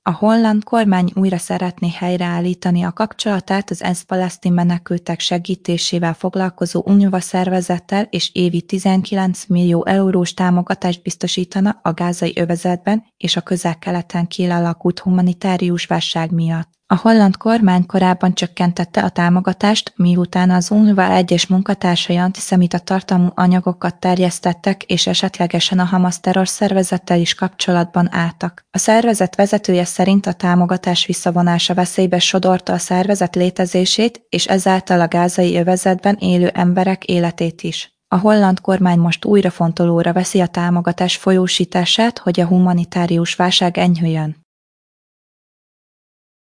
A holland kormány újra szeretné helyreállítani a kapcsolatát az ENSZ palesztin menekültek segítésével foglalkozó UNRWA szervezettel, és évi 19 millió eurós támogatást biztosítana a gázai övezetben és a Közel-Keleten kialakult humanitárius válság miatt. A holland kormány korábban csökkentette a támogatást, miután az UNRWA egyes munkatársai antiszemita tartalmú anyagokat terjesztettek, és esetlegesen a Hamas terrorszervezettel is kapcsolatban álltak. A szervezet vezetője szerint a támogatás visszavonása veszélybe sodorta a szervezet létezését, és ezáltal a gázai övezetben élő emberek életét is. A holland kormány most újra fontolóra veszi a támogatás folyósítását, hogy a humanitárius válság enyhüljön.